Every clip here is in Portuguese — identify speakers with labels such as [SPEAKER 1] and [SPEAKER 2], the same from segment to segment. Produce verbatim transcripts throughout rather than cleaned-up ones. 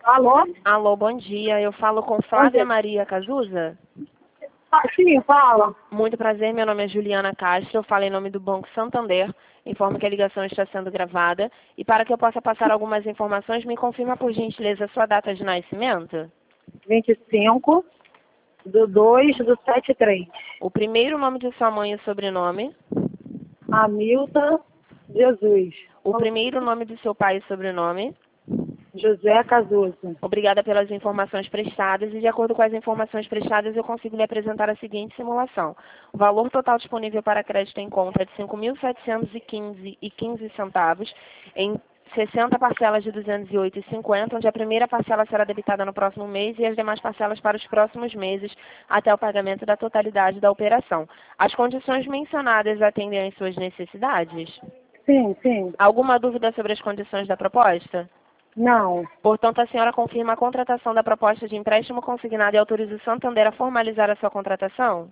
[SPEAKER 1] Alô?
[SPEAKER 2] Alô, bom dia. Eu falo com
[SPEAKER 1] Bom
[SPEAKER 2] Flávia
[SPEAKER 1] dia.
[SPEAKER 2] Maria Cazuza.
[SPEAKER 1] Ah, sim, fala.
[SPEAKER 2] Muito prazer, meu nome é Juliana Castro. Eu falo em nome do Banco Santander. Informo que a ligação está sendo gravada. E para que eu possa passar algumas informações, me confirma por gentileza a sua data de nascimento.
[SPEAKER 1] vinte e cinco do dois do setenta e três.
[SPEAKER 2] O primeiro nome de sua mãe e sobrenome.
[SPEAKER 1] Hamilton Jesus.
[SPEAKER 2] O primeiro nome de seu pai e sobrenome.
[SPEAKER 1] José Cazuza.
[SPEAKER 2] Obrigada pelas informações prestadas e, de acordo com as informações prestadas, eu consigo lhe apresentar a seguinte simulação. O valor total disponível para crédito em conta é de cinco mil setecentos e quinze reais e quinze centavos em sessenta parcelas de duzentos e oito reais e cinquenta centavos, onde a primeira parcela será debitada no próximo mês e as demais parcelas para os próximos meses até o pagamento da totalidade da operação. As condições mencionadas atendem às suas necessidades?
[SPEAKER 1] Sim, sim.
[SPEAKER 2] Alguma dúvida sobre as condições da proposta?
[SPEAKER 1] Não.
[SPEAKER 2] Portanto, a senhora confirma a contratação da proposta de empréstimo consignado e autoriza o Santander a formalizar a sua contratação?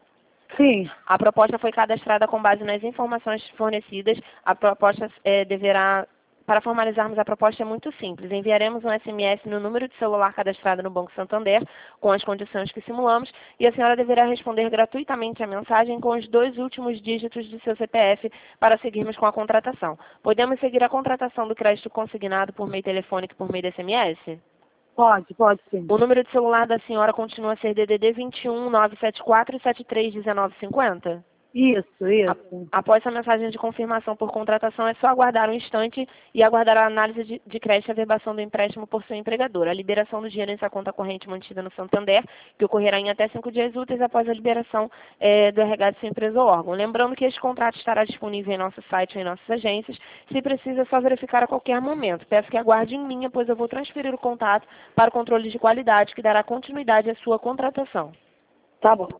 [SPEAKER 1] Sim.
[SPEAKER 2] A proposta foi cadastrada com base nas informações fornecidas. A proposta eh, deverá... Para formalizarmos a proposta é muito simples. Enviaremos um S M S no número de celular cadastrado no Banco Santander, com as condições que simulamos, e a senhora deverá responder gratuitamente a mensagem com os dois últimos dígitos do seu C P F para seguirmos com a contratação. Podemos seguir a contratação do crédito consignado por meio telefônico e por meio de S M S?
[SPEAKER 1] Pode, pode sim.
[SPEAKER 2] O número de celular da senhora continua a ser D D D vinte e um, nove sete quatro, sete três um nove cinco zero?
[SPEAKER 1] Isso, isso.
[SPEAKER 2] Após a mensagem de confirmação por contratação, é só aguardar um instante e aguardar a análise de, de crédito e averbação do empréstimo por seu empregador. A liberação do dinheiro em sua conta corrente mantida no Santander, que ocorrerá em até cinco dias úteis após a liberação eh, do R H de sua empresa ou órgão. Lembrando que este contrato estará disponível em nosso site ou em nossas agências. Se precisa, é só verificar a qualquer momento. Peço que aguarde em linha, pois eu vou transferir o contato para o controle de qualidade, que dará continuidade à sua contratação.
[SPEAKER 1] Tá bom.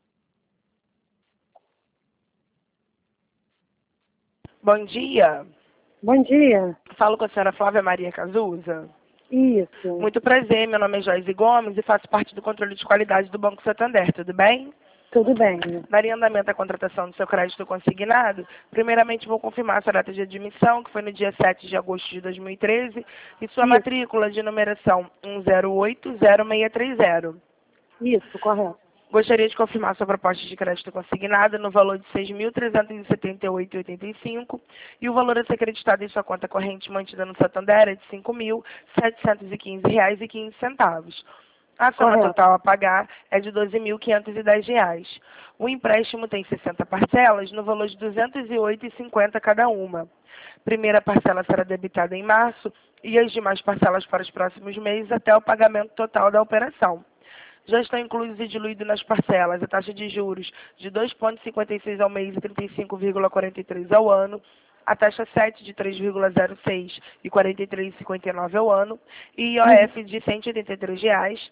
[SPEAKER 2] Bom dia.
[SPEAKER 1] Bom dia.
[SPEAKER 2] Falo com a senhora Flávia Maria Cazuza.
[SPEAKER 1] Isso.
[SPEAKER 2] Muito prazer, meu nome é Joyce Gomes e faço parte do controle de qualidade do Banco Santander, tudo bem?
[SPEAKER 1] Tudo bem.
[SPEAKER 2] Daria andamento à contratação do seu crédito consignado. Primeiramente, vou confirmar sua data de admissão, que foi no dia sete de agosto de dois mil e treze, e sua
[SPEAKER 1] Isso.
[SPEAKER 2] matrícula de numeração um zero oito zero seis três zero.
[SPEAKER 1] Isso, correto.
[SPEAKER 2] Gostaria de confirmar sua proposta de crédito consignada no valor de seis mil trezentos e setenta e oito reais e oitenta e cinco centavos e o valor a ser acreditado em sua conta corrente mantida no Santander é de cinco mil setecentos e quinze reais e quinze centavos. A soma
[SPEAKER 1] Correto.
[SPEAKER 2] total a pagar é de doze mil quinhentos e dez reais. O empréstimo tem sessenta parcelas no valor de duzentos e oito reais e cinquenta centavos cada uma. Primeira parcela será debitada em março e as demais parcelas para os próximos meses até o pagamento total da operação. Já estão incluídos e diluídos nas parcelas a taxa de juros de dois vírgula cinquenta e seis ao mês e trinta e cinco vírgula quarenta e três ao ano, a taxa sete de três vírgula zero seis e quarenta e três vírgula cinquenta e nove ao ano e I O F de cento e oitenta e três reais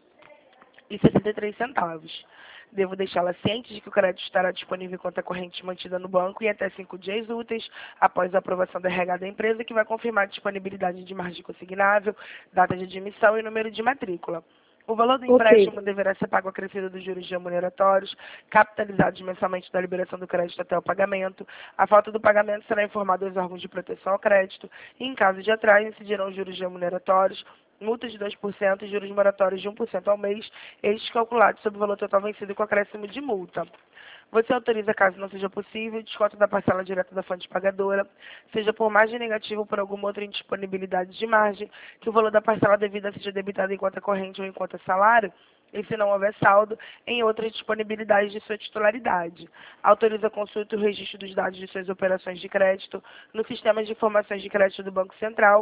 [SPEAKER 2] e sessenta e três centavos. Devo deixá-la ciente de que o crédito estará disponível em conta corrente mantida no banco em até cinco dias úteis após a aprovação do R H da empresa, que vai confirmar a disponibilidade de margem consignável, data de admissão e número de matrícula. O valor do
[SPEAKER 1] Ok.
[SPEAKER 2] empréstimo deverá ser pago acrescido dos juros remuneratórios, capitalizados mensalmente da liberação do crédito até o pagamento. A falta do pagamento será informada aos órgãos de proteção ao crédito e, em caso de atraso, incidirão juros remuneratórios, multas de dois por cento e juros moratórios de um por cento ao mês, estes calculados sobre o valor total vencido com acréscimo de multa. Você autoriza, caso não seja possível, desconto da parcela direta da fonte pagadora, seja por margem negativa ou por alguma outra indisponibilidade de margem, que o valor da parcela devida seja debitado em conta corrente ou em conta salário, e se não houver saldo, em outras disponibilidades de sua titularidade. Autoriza a consulta e o registro dos dados de suas operações de crédito no sistema de informações de crédito do Banco Central,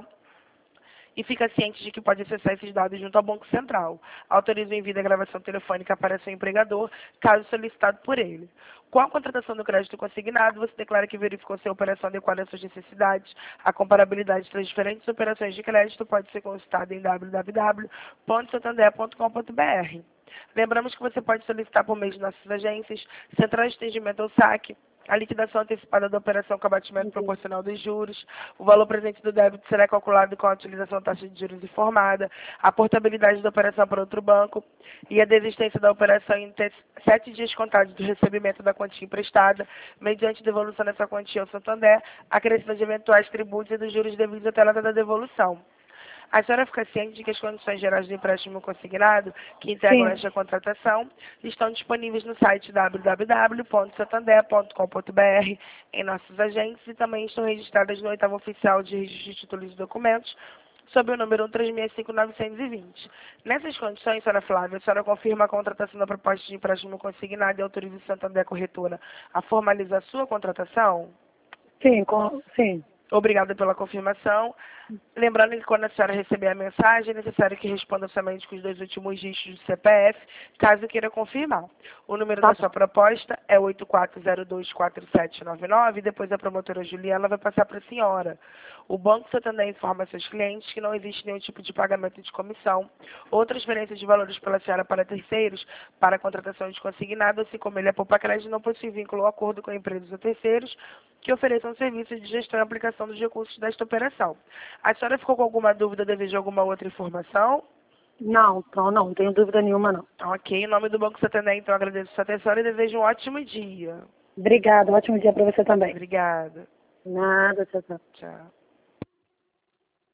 [SPEAKER 2] e fica ciente de que pode acessar esses dados junto ao Banco Central. Autoriza o envio da gravação telefônica para seu empregador, caso solicitado por ele. Com a contratação do crédito consignado, você declara que verificou se a operação adequada às suas necessidades. A comparabilidade entre as diferentes operações de crédito pode ser consultada em w w w ponto santander ponto com ponto b r. Lembramos que você pode solicitar por meio de nossas agências, centrais de atendimento ou saque, a liquidação antecipada da operação com abatimento proporcional dos juros, o valor presente do débito será calculado com a utilização da taxa de juros informada, a portabilidade da operação para outro banco e a desistência da operação em sete dias contados do recebimento da quantia emprestada, mediante devolução dessa quantia ao Santander, acrescida de eventuais tributos e dos juros devidos até a data da devolução. A senhora fica ciente de que as condições gerais do empréstimo consignado que integram
[SPEAKER 1] Sim.
[SPEAKER 2] esta contratação estão disponíveis no site w w w ponto santander ponto com ponto b r em nossos agentes e também estão registradas no oitavo oficial de registro de títulos e documentos sob o número um três seis cinco nove dois zero. Nessas condições, senhora Flávia, a senhora confirma a contratação da proposta de empréstimo consignado e autoriza o Santander Corretora a formalizar a sua contratação?
[SPEAKER 1] Sim, com, sim.
[SPEAKER 2] Obrigada pela confirmação. Lembrando que quando a senhora receber a mensagem, é necessário que responda somente com os dois últimos dígitos do C P F, caso queira confirmar. O número
[SPEAKER 1] Tá
[SPEAKER 2] da sua proposta é oito quatro zero dois quatro sete nove nove, e depois a promotora Juliana vai passar para a senhora. O Banco Santander informa seus clientes que não existe nenhum tipo de pagamento de comissão ou transferência de valores pela senhora para terceiros para a contratação de consignado, assim como ele é poupa crédito, não possui vínculo ou acordo com empresas ou terceiros que ofereçam serviços de gestão e aplicação dos recursos desta operação. A senhora ficou com alguma dúvida devido a alguma outra informação?
[SPEAKER 1] Não, então não, não tenho dúvida nenhuma, não.
[SPEAKER 2] Ok, em nome do Banco Santander, então agradeço a sua atenção e desejo um ótimo dia.
[SPEAKER 1] Obrigada, ótimo dia para você também.
[SPEAKER 2] Obrigada.
[SPEAKER 1] Nada, tchau, tchau.
[SPEAKER 2] Tchau.